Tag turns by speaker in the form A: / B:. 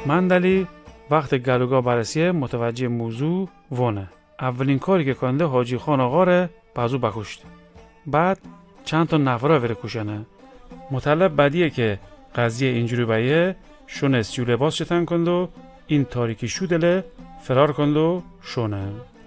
A: مندلی وقت گلوگاه برسیه متوجه موضوع وانه. اولین کاری که کنده حاجی خان آقا را بازو بکشت. بعد چند تا نفره وره کشنه. مطلب بعدیه که قضیه اینجوری بایه شونه سیو لباس شتن کند و این تاریکی شودله فرار کند و شونه.